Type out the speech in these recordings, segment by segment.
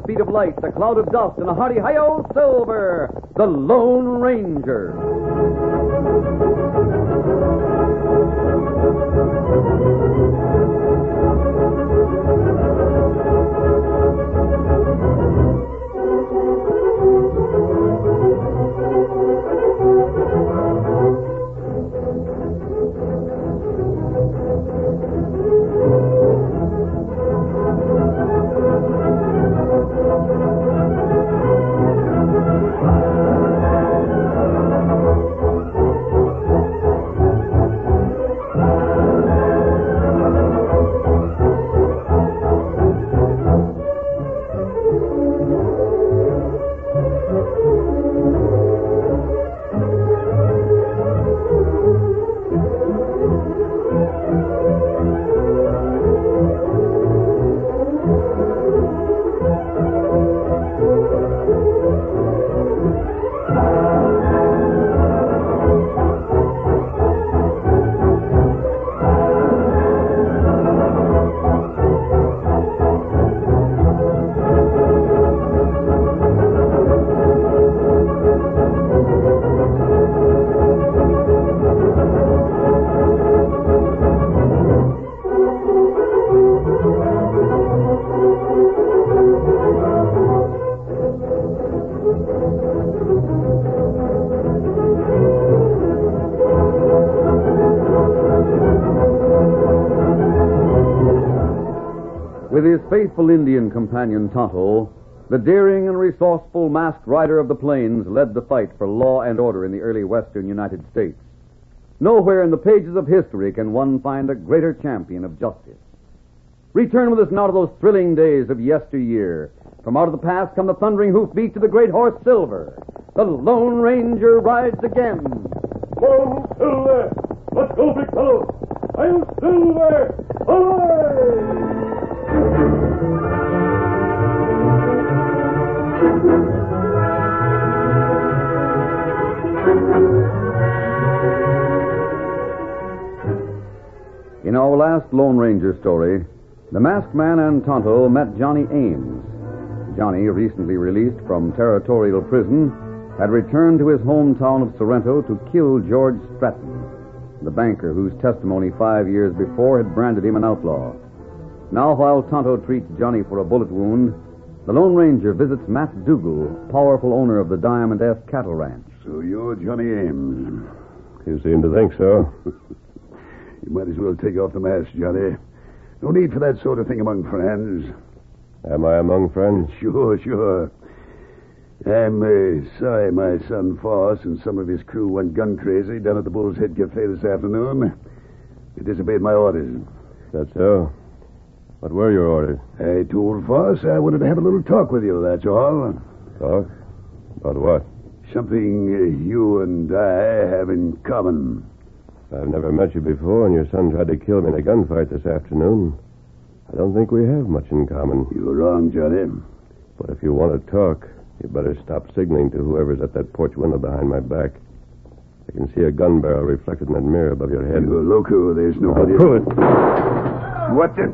speed of light, a cloud of dust, and a hearty hi-yo Silver, the Lone Ranger. With his faithful Indian companion Tonto, the daring and resourceful masked rider of the plains led the fight for law and order in the early western United States. Nowhere in the pages of history can one find a greater champion of justice. Return with us now to those thrilling days of yesteryear. From out of the past come the thundering hoofbeats of the great horse Silver. The Lone Ranger rides again. Whoa, Silver! Let's go, big fellow! I'm Silver! Away! In our last Lone Ranger story, the masked man and Tonto met Johnny Ames. Johnny, recently released from territorial prison, had returned to his hometown of Sorrento to kill George Stratton, the banker whose testimony 5 years before had branded him an outlaw. Now, while Tonto treats Johnny for a bullet wound, the Lone Ranger visits Matt Dougal, powerful owner of the Diamond S Cattle Ranch. So you're Johnny Ames. You seem to think so. You might as well take off the mask, Johnny. No need for that sort of thing among friends. Am I among friends? Sure. I'm sorry my son Foss and some of his crew went gun crazy down at the Bull's Head Cafe this afternoon. They disobeyed my orders. That's so. What were your orders? I told Foss I wanted to have a little talk with you, that's all. Talk? About what? Something you and I have in common. I've never met you before, and your son tried to kill me in a gunfight this afternoon. I don't think we have much in common. You're wrong, Johnny. But if you want to talk, you better stop signaling to whoever's at that porch window behind my back. I can see a gun barrel reflected in that mirror above your head. You're loco. There's nobody... Prove it. What the...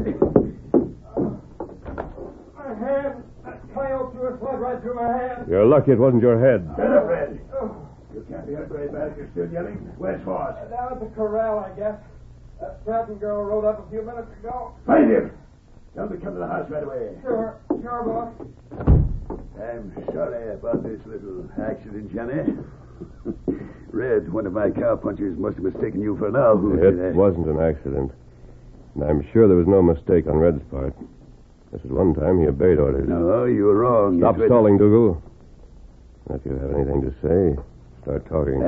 My hand. That coyote threw a slug right through my hand. You're lucky it wasn't your head. Shut up, Red. You can't be hurt very bad if you're still yelling. Where's Foss? Down at the corral, I guess. That Stratton girl rode up a few minutes ago. Find him. Tell him to come to the house right away. Sure, boss. I'm sorry about this little accident, Johnny. Red, one of my cowpunchers, must have mistaken you for an owl. It wasn't an accident. And I'm sure there was no mistake on Red's part. This is one time he obeyed orders. No, you were wrong. Stop stalling, Dougal. If you have anything to say, start talking.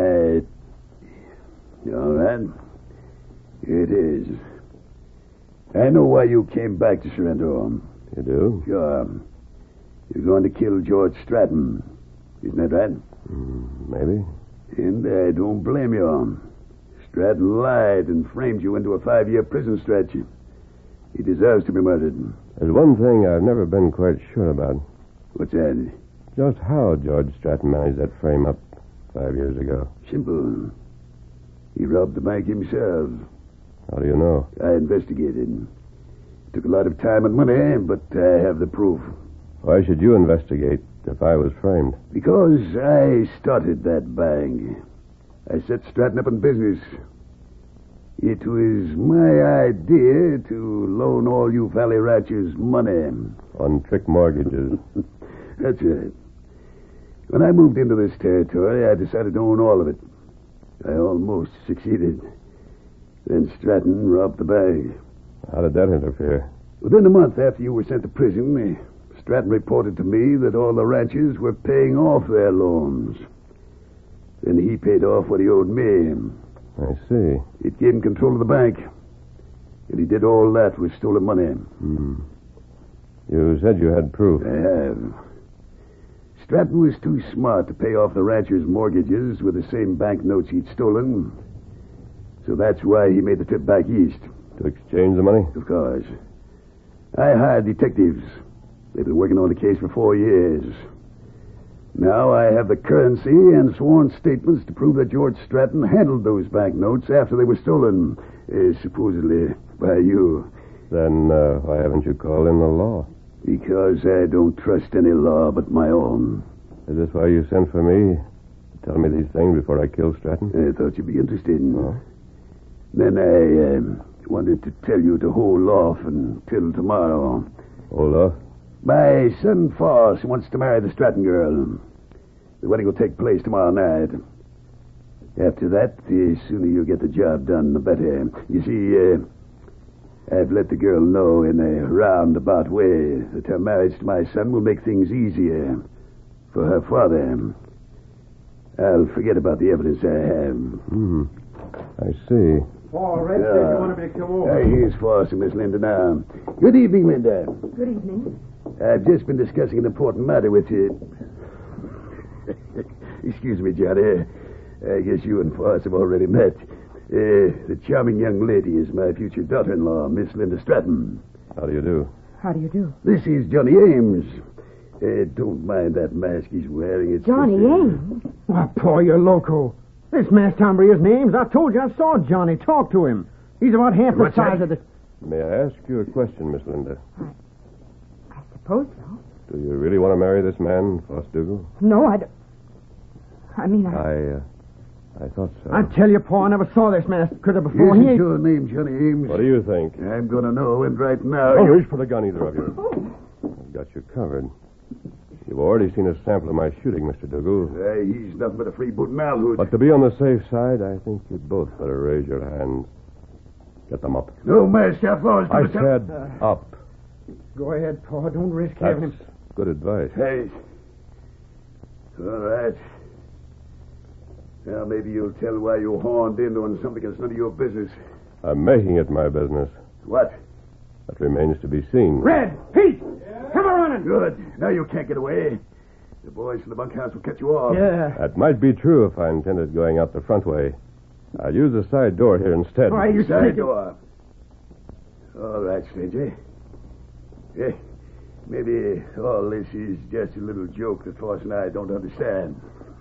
All right. It is. I know why you came back to Sorrento. You do? Sure. You're going to kill George Stratton. Isn't that right? Maybe. And I don't blame you. Stratton lied and framed you into a 5-year prison stretch. He deserves to be murdered. There's one thing I've never been quite sure about. What's that? Just how George Stratton managed that frame up 5 years ago. Simple. He robbed the bank himself. How do you know? I investigated. Took a lot of time and money, but I have the proof. Why should you investigate if I was framed? Because I started that bang. I set Stratton up in business. It was my idea to loan all you Valley ranchers money. On trick mortgages. That's right. When I moved into this territory, I decided to own all of it. I almost succeeded. Then Stratton robbed the bank. How did that interfere? Within a month after you were sent to prison, Stratton reported to me that all the ranchers were paying off their loans. Then he paid off what he owed me. I see. It gave him control of the bank. And he did all that with stolen money. You said you had proof. I have. Stratton was too smart to pay off the ranchers' mortgages with the same banknotes he'd stolen. So that's why he made the trip back east. To exchange the money? Of course. I hired detectives. They've been working on the case for 4 years. Now I have the currency and sworn statements to prove that George Stratton handled those banknotes after they were stolen, supposedly by you. Then why haven't you called in the law? Because I don't trust any law but my own. Is this why you sent for me? To tell me these things before I killed Stratton? I thought you'd be interested. Oh? Then I wanted to tell you to hold off until tomorrow. Hold off? My son Foss wants to marry the Stratton girl. The wedding will take place tomorrow night. After that, the sooner you get the job done, the better. You see, I've let the girl know in a roundabout way that her marriage to my son will make things easier for her father. I'll forget about the evidence I have. I see. Paul, Red said you wanted me to come over. Here's Foss and Miss Linda now. Good evening, Linda. Good evening. I've just been discussing an important matter with you. Excuse me, Johnny. I guess you and Foss have already met. The charming young lady is my future daughter-in-law, Miss Linda Stratton. How do you do? How do you do? This is Johnny Ames. Don't mind that mask he's wearing. It's Johnny Ames? Oh, Paul, you're loco. This masked hombre isn't Ames. I told you I saw Johnny. Talk to him. He's about half the size of the... May I ask you a question, Miss Linda? I suppose so. Do you really want to marry this man, Foss Dougal? No, I don't. I mean, I thought so. I tell you, Paul, I never saw this masked critter before. He Isn't ain't... your name Johnny Ames? What do you think? I'm going to know, and right now... Don't reach for the gun, either of you. I've got you covered. You've already seen a sample of my shooting, Mr. Dougal. He's nothing but a freeboot malhood. But to be on the safe side, I think you'd both better raise your hands. Get them up. No, Master Foss. I said up. Go ahead, Paul. Don't risk having That's him... good advice. Hey. All right. Now, maybe you'll tell why you horned in on something that's none of your business. I'm making it my business. What? That remains to be seen. Red! Pete! Come on running! Good. Now you can't get away. The boys from the bunkhouse will cut you off. Yeah. That might be true if I intended going out the front way. I'll use the side door here instead. Why, you Side take door. All right, stranger. Hey, maybe all this is just a little joke that Foss and I don't understand.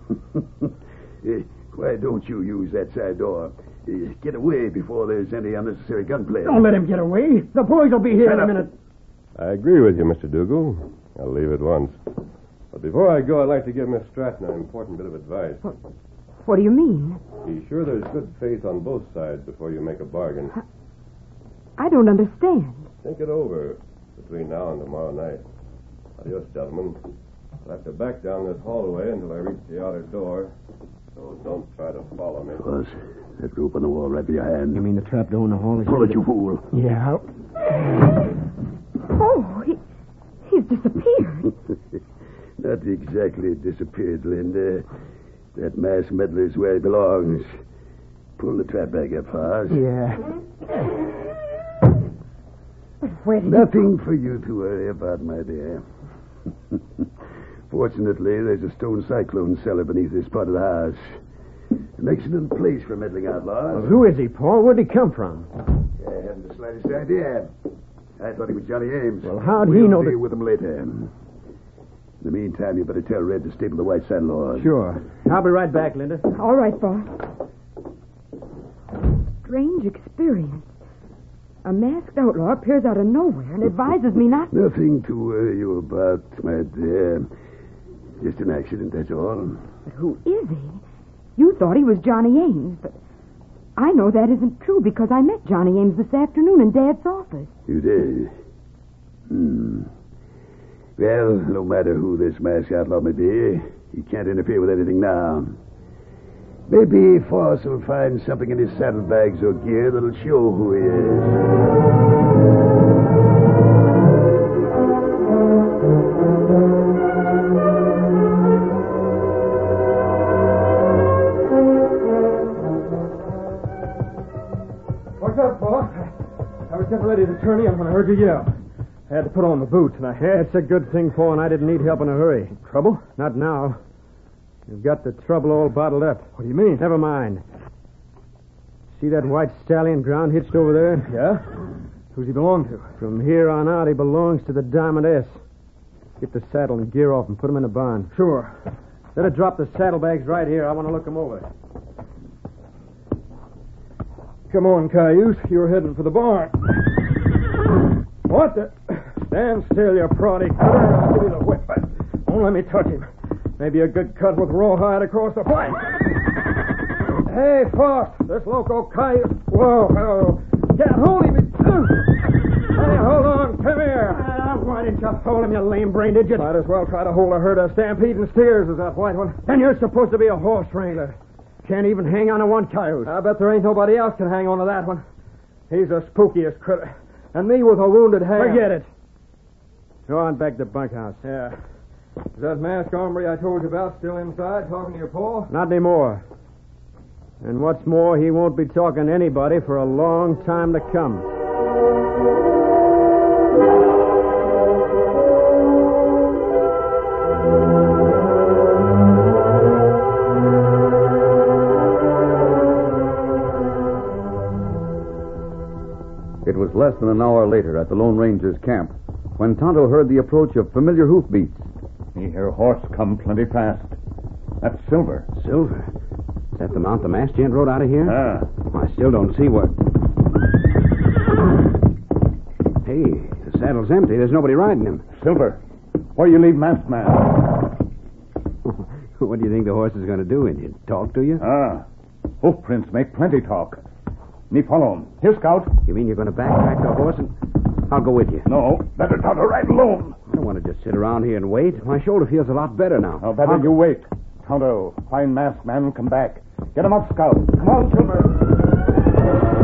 Why don't you use that side door? Get away before there's any unnecessary gunplay. Don't let him get away. The boys will be here Shut in a up. minute. I agree with you, Mr. Dougal. I'll leave at once. But before I go, I'd like to give Miss Stratton an important bit of advice. What do you mean? Be sure there's good faith on both sides before you make a bargain. I don't understand. Think it over between now and tomorrow night. Adios, gentlemen. I'll have to back down this hallway until I reach the outer door. So don't try to follow me. Foss, that rope on the wall right behind. You mean the trap door in the hall is... Pull it, you fool. Yeah. Oh, he's disappeared. Not exactly disappeared, Linda. That masked meddler's where he belongs. Pull the trap back up, Foss. Yeah. Where did Nothing for you to worry about, my dear. Fortunately, there's a stone cyclone cellar beneath this part of the house. An excellent place for meddling outlaws. Well, who is he, Paul? Where'd he come from? I haven't the slightest idea. I thought he was Johnny Ames. Well, how'd he We'll know deal that... with him later. In the meantime, you better tell Red to stable the white saddle horse. Sure. I'll be right back, Linda. All right, boss. Strange experience. A masked outlaw appears out of nowhere and advises me not... Nothing to worry you about, my dear. Just an accident, that's all. But who is he? You thought he was Johnny Ames, but I know that isn't true because I met Johnny Ames this afternoon in Dad's office. You did? Well, no matter who this masked outlaw may be, he can't interfere with anything now. Maybe Foss will find something in his saddlebags or gear that'll show who he is. What's up, boss? I was getting ready to turn in when I heard you yell. I had to put on the boots, and it's a good thing, Paul, and I didn't need help in a hurry. Trouble? Not now. You've got the trouble all bottled up. What do you mean? Never mind. See that white stallion ground hitched over there? Yeah? Who's he belong to? From here on out, he belongs to the Diamond S. Get the saddle and gear off and put him in the barn. Sure. Better drop the saddlebags right here. I want to look them over. Come on, Cayuse. You're heading for the barn. What the... Stand still, you proddy cutter. I'll give you the whip. Don't let me touch him. Maybe a good cut with rawhide across the flank. Hey, Foss, this loco Cayuse... Whoa. Can't hold him. Hey, hold on. Come here. Why didn't you hold him, you lame-brained idiot? Might as well try to hold a herd of stampeding steers as that white one. And you're supposed to be a horse wrangler. Can't even hang on to one Cayuse. I bet there ain't nobody else can hang on to that one. He's the spookiest critter. And me with a wounded hand. Forget it. Go on back to the bunkhouse. Yeah. Is that masked hombre I told you about still inside talking to your pa? Not anymore. And what's more, he won't be talking to anybody for a long time to come. It was less than an hour later at the Lone Ranger's camp when Tonto heard the approach of familiar hoofbeats. Me hear horse come plenty fast. That's Silver. Silver? Is that the mount the masked gent rode out of here? Ah. I still don't see what... Hey, the saddle's empty. There's nobody riding him. Silver, where you leave Masked Man? What do you think the horse is going to do, Indian? Talk to you? Ah. Hoof prints make plenty talk. Me follow him. Here, Scout. You mean you're going to backtrack the horse and... I'll go with you. No, better Tonto ride alone. I don't want to just sit around here and wait. My shoulder feels a lot better now. No, better you wait. Tonto, find Masked Man and come back. Get him up, Scout. Come on, Silver.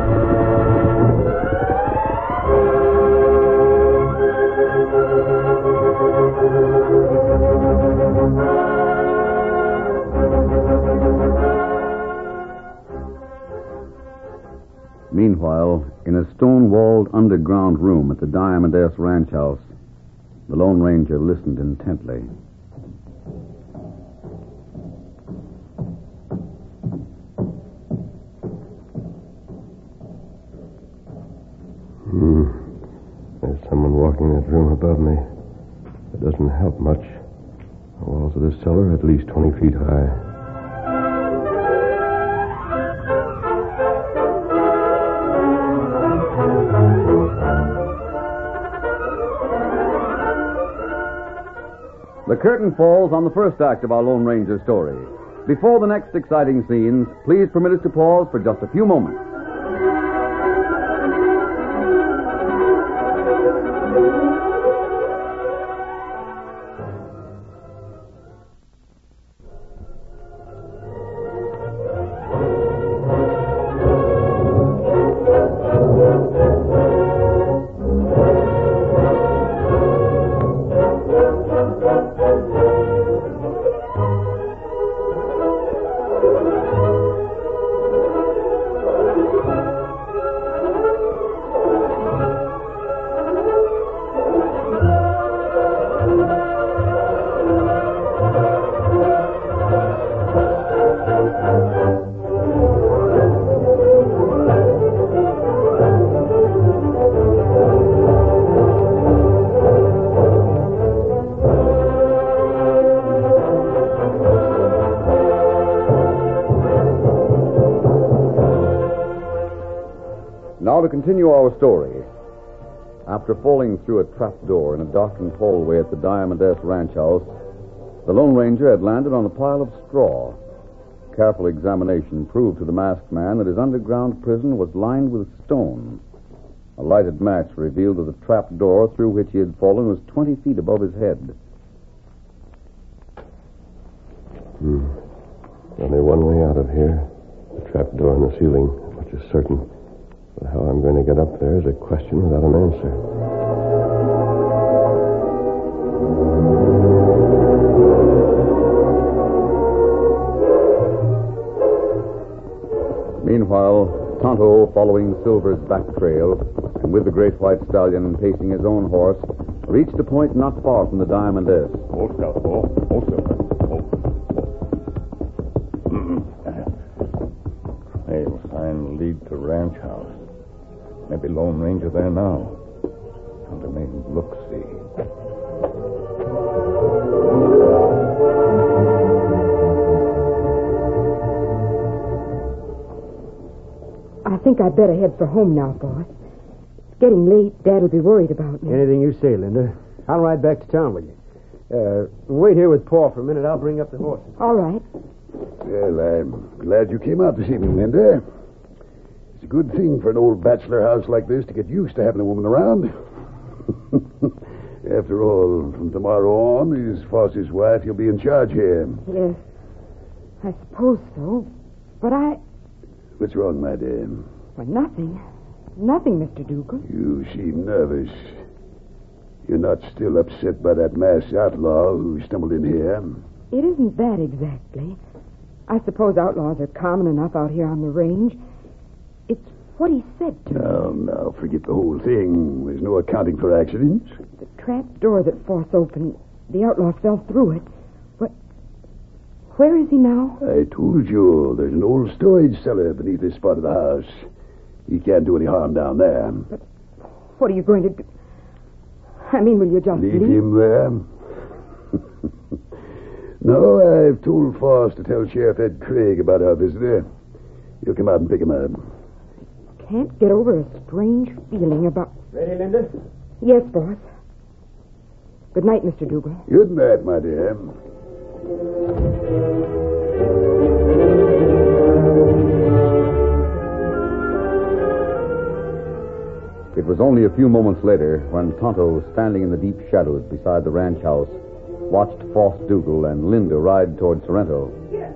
Meanwhile, in a stone-walled underground room at the Diamond S Ranch House, the Lone Ranger listened intently. There's someone walking in that room above me. It doesn't help much. The walls of this cellar are at least 20 feet high. The curtain falls on the first act of our Lone Ranger story. Before the next exciting scenes, please permit us to pause for just a few moments. Now to continue our story. After falling through a trap door in a darkened hallway at the Diamond S ranch house, the Lone Ranger had landed on a pile of straw. Careful examination proved to the masked man that his underground prison was lined with stone. A lighted match revealed that the trap door through which he had fallen was 20 feet above his head. Only one way out of here. The trap door in the ceiling, which is certain. But how I'm going to get up there is a question without an answer. Meanwhile, Tonto, following Silver's back trail, and with the great white stallion pacing his own horse, reached a point not far from the Diamond S. Oh, Scout. Oh, Silver. Trail sign lead to ranch house. Maybe Lone Ranger there now. Tonto made look see. I think I'd better head for home now, boss. It's getting late. Dad will be worried about me. Anything you say, Linda. I'll ride back to town with you. Wait here with Paul for a minute. I'll bring up the horses. All right. Well, I'm glad you came out this evening, Linda. It's a good thing for an old bachelor house like this to get used to having a woman around. After all, from tomorrow on, as Foss's wife, you'll be in charge here. Yes, I suppose so. But What's wrong, my dear? Well, nothing. Nothing, Mr. Dougal. You seem nervous. You're not still upset by that masked outlaw who stumbled in here? It isn't that exactly. I suppose outlaws are common enough out here on the range. It's what he said to me. No, forget the whole thing. There's no accounting for accidents. The trap door that Foss opened, the outlaw fell through it. Where is he now? I told you, there's an old storage cellar beneath this part of the house. He can't do any harm down there. But what are you going to do? I mean, will you just Leave him there? No, I've told Foss to tell Sheriff Ed Craig about our visitor. He'll come out and pick him up. Can't get over a strange feeling about... Ready, Linda? Yes, boss. Good night, Mr. Dougal. Good night, my dear. It was only a few moments later when Tonto, standing in the deep shadows beside the ranch house, watched Foss Dougal and Linda ride toward Sorrento.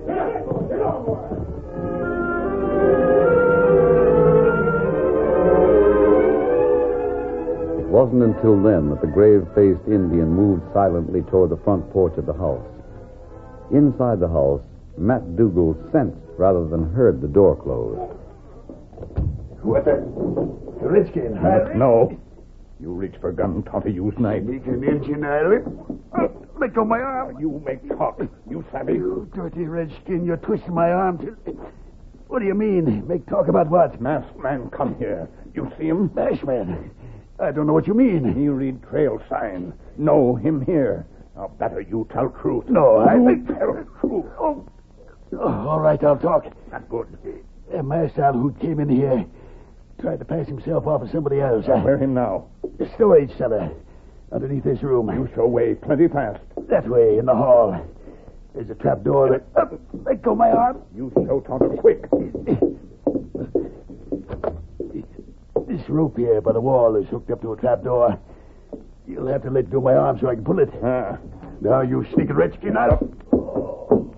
It wasn't until then that the grave-faced Indian moved silently toward the front porch of the house. Inside the house, Matt Dougal sensed rather than heard the door close. What the redskin, Harry? No. You reach for gun, Tonto, use knife. Sneaking Indian, Harry. Let go my arm. You make talk. You savvy. You dirty redskin, you're twisting my arm. What do you mean? Make talk about what? Masked man, come here. You see him? Masked man? I don't know what you mean. He read trail sign. No, him here. Now, better you tell truth. No, I... tell truth. Oh, all right, I'll talk. Not good. A masked owl who came in here tried to pass himself off as somebody else. Where him now? The storage cellar. Underneath this room. You show way plenty fast. That way, in the hall. There's a trap door that... let go my arm. You show Tonto quick. This rope here by the wall is hooked up to a trap door. You'll have to let go my arm so I can pull it. Now, you sneaking redskin, Well,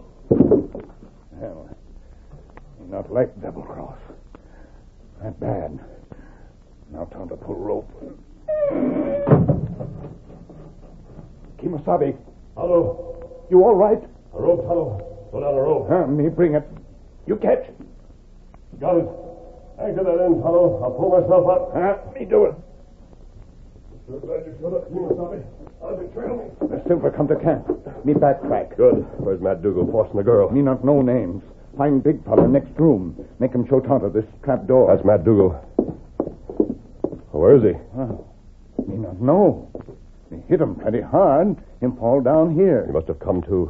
not like double cross. Not bad. Now, Tonto, pull rope. Kimasabi. Hello. You all right? A rope, hello. Put out a rope. Me bring it. You catch. Got it. Anchor that end, fellow. I'll pull myself up. Me do it. Sure glad you showed up, Kimasabi. I'll be trailing me. The Silver come to camp. Me backtrack. Good. Where's Matt Dougal, Foss and the girl? Me not know names. Find big fella next room. Make him show Tonto this trap door. That's Matt Dougal. Where is he? Me not know. Me hit him pretty hard. Him fall down here. He must have come to.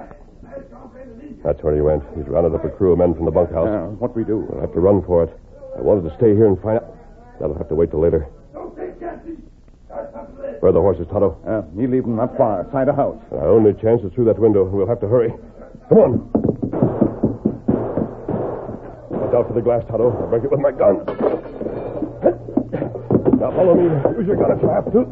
That's where he went. He's rounded up a crew of men from the bunkhouse. What we do? We'll have to run for it. I wanted to stay here and find out. That'll have to wait till later. Don't take chances. Where are the horses, Tonto? You leave them not far, side of house. Our only chance is through that window. We'll have to hurry. Come on. Watch out for the glass, Tonto. I'll break it with my gun. Now follow me. Use your gun if you have to.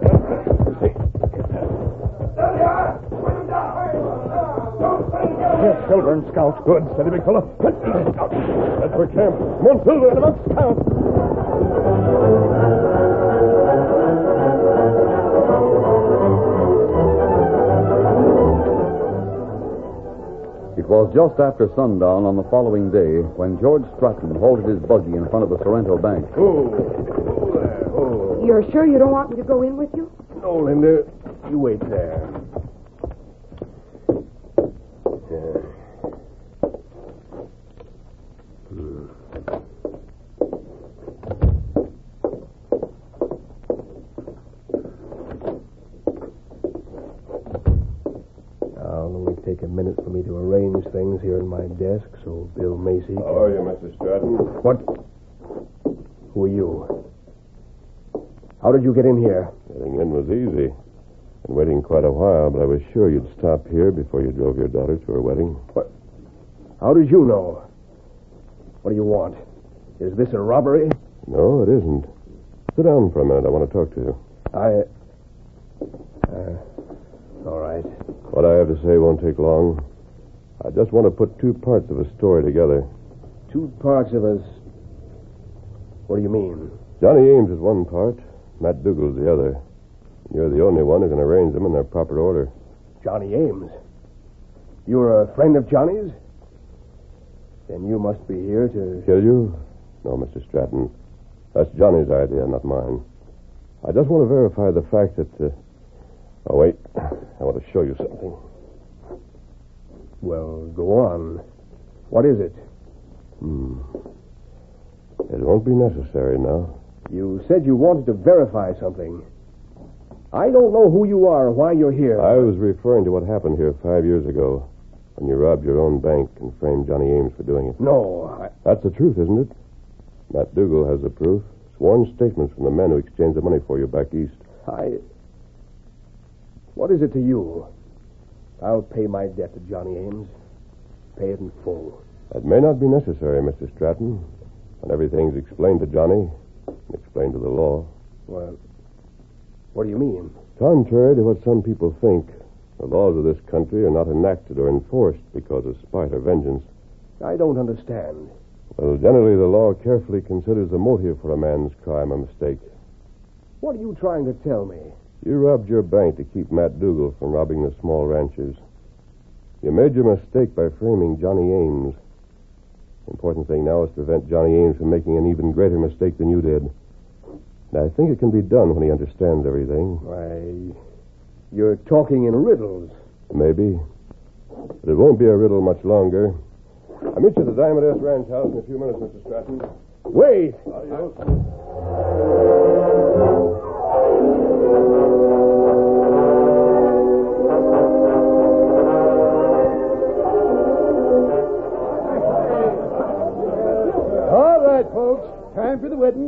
Here's Silver and Scout. Good. Steady, big fella. That's for camp. Come on, Silver, and amongst Scout. It was just after sundown on the following day when George Stratton halted his buggy in front of the Sorrento Bank. Oh, there. Oh. You're sure you don't want me to go in with you? No, Linda. You wait there. Take a minute for me to arrange things here in my desk so Bill Macy can... How are you, Mr. Stratton? What? Who are you? How did you get in here? Getting in was easy. Been waiting quite a while, but I was sure you'd stop here before you drove your daughter to her wedding. What? How did you know? What do you want? Is this a robbery? No, it isn't. Sit down for a minute. I want to talk to you. All right. What I have to say won't take long. I just want to put two parts of a story together. Two parts of us... What do you mean? Johnny Ames is one part. Matt Dougal's the other. You're the only one who can arrange them in their proper order. Johnny Ames? You're a friend of Johnny's? Then you must be here to... Kill you? No, Mr. Stratton. That's Johnny's idea, not mine. I just want to verify the fact that... Oh, wait. I want to show you something. Well, go on. What is it? It won't be necessary now. You said you wanted to verify something. I don't know who you are or why you're here. I was referring to what happened here 5 years ago when you robbed your own bank and framed Johnny Ames for doing it. No, That's the truth, isn't it? Matt Dougal has the proof. Sworn statements from the men who exchanged the money for you back east. What is it to you? I'll pay my debt to Johnny Ames. Pay it in full. That may not be necessary, Mr. Stratton. When everything's explained to Johnny and explained to the law. Well, what do you mean? Contrary to what some people think, the laws of this country are not enacted or enforced because of spite or vengeance. I don't understand. Well, generally the law carefully considers the motive for a man's crime or mistake. What are you trying to tell me? You robbed your bank to keep Matt Dougal from robbing the small ranchers. You made your mistake by framing Johnny Ames. The important thing now is to prevent Johnny Ames from making an even greater mistake than you did. And I think it can be done when he understands everything. Why, you're talking in riddles. Maybe. But it won't be a riddle much longer. I'll meet you at the Diamond S Ranch house in a few minutes, Mr. Stratton. Wait! All right, folks. Time for the wedding.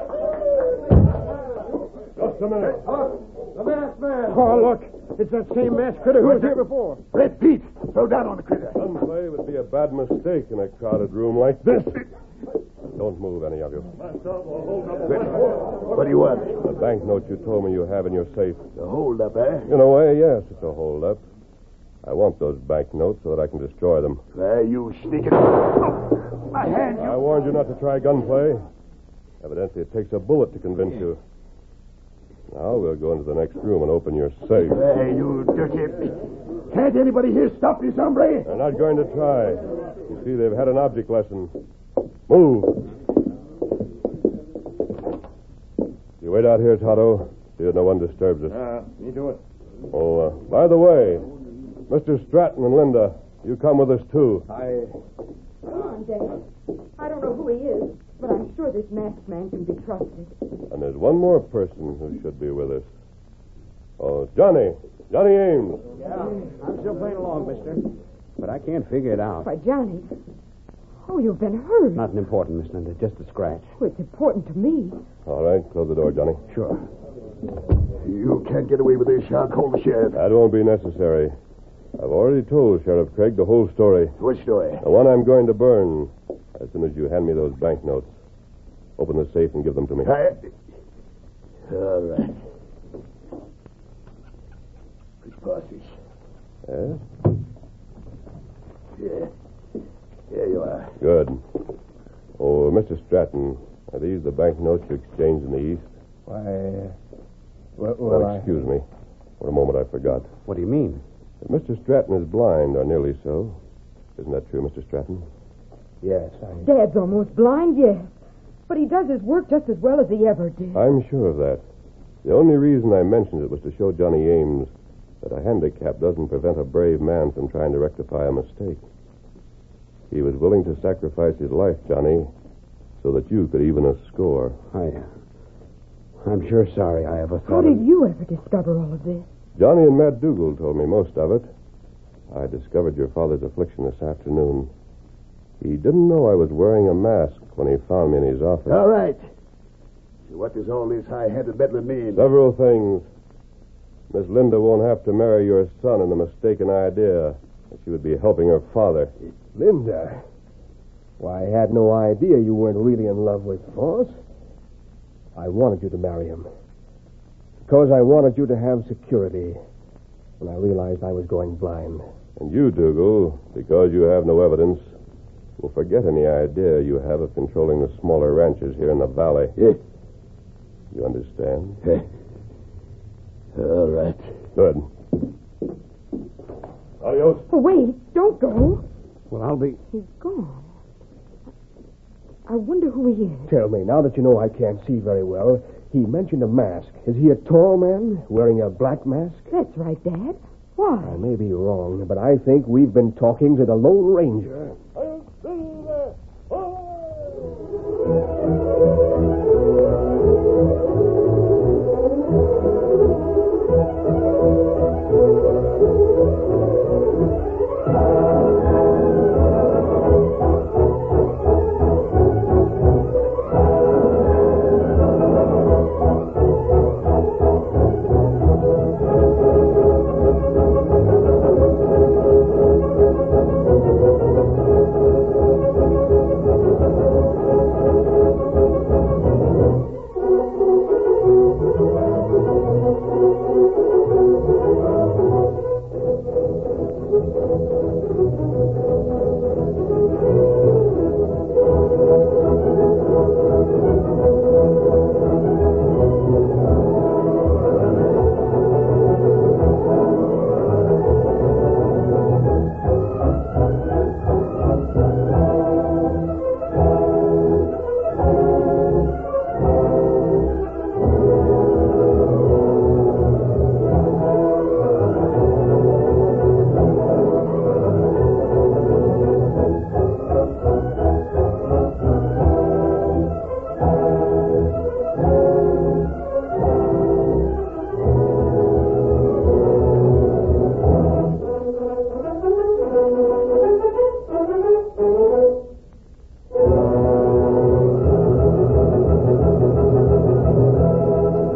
Just a minute. The masked man! Oh, look. It's that same masked critter who was here before. Red Pete, throw down on the critter. Gunplay would be a bad mistake in a crowded room like this. Don't move, any of you. What do you want? The banknote you told me you have in your safe. The hold-up, eh? In a way, yes, it's a hold-up. I want those banknotes so that I can destroy them. You sneaking... My hand, I warned you not to try gunplay. Evidently, it takes a bullet to convince you. Now we'll go into the next room and open your safe. You dirty... Can't anybody here stop this hombre? They're not going to try. You see, they've had an object lesson. Move. You wait out here, Tonto. See that no one disturbs us. Me do it. Oh, by the way, Mr. Stratton and Linda, you come with us, too. Come on, Dad. I don't know who he is, but I'm sure this masked man can be trusted. And there's one more person who should be with us. Oh, Johnny Ames. Yeah, I'm still playing along, mister. But I can't figure it out. Why, Johnny. Oh, you've been hurt. Nothing important, Miss Linda. Just a scratch. Oh, it's important to me. All right, close the door, Johnny. Sure. You can't get away with this. I'll call the sheriff. That won't be necessary. I've already told Sheriff Craig the whole story. What story? The one I'm going to burn. As soon as you hand me those banknotes. Open the safe and give them to me. All right. Preposterous. Yes? Yeah. Here you are. Good. Oh, Mr. Stratton, are these the banknotes you exchanged in the East? Why, Excuse me. For a moment, I forgot. What do you mean? Mr. Stratton is blind, or nearly so. Isn't that true, Mr. Stratton? Yes, Dad's almost blind, yes. But he does his work just as well as he ever did. I'm sure of that. The only reason I mentioned it was to show Johnny Ames that a handicap doesn't prevent a brave man from trying to rectify a mistake. He was willing to sacrifice his life, Johnny, so that you could even a score. I'm sure sorry I ever How thought did you ever discover all of this? Johnny and Matt Dougal told me most of it. I discovered your father's affliction this afternoon. He didn't know I was wearing a mask when he found me in his office. All right. So what does all this high-handed meddling mean? Several things. Miss Linda won't have to marry your son in the mistaken idea that she would be helping her father. Linda? Why, I had no idea you weren't really in love with Foss. I wanted you to marry him. Because I wanted you to have security when I realized I was going blind. And you, Dougal, because you have no evidence, will forget any idea you have of controlling the smaller ranches here in the valley. Yeah. You understand? All right. Good. Adios. Oh, wait, don't go. Well, I'll be... He's gone. I wonder who he is. Tell me, now that you know I can't see very well, he mentioned a mask. Is he a tall man wearing a black mask? That's right, Dad. Why? I may be wrong, but I think we've been talking to the Lone Ranger.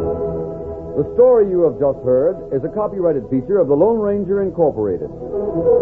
The story you have just heard is a copyrighted feature of the Lone Ranger Incorporated.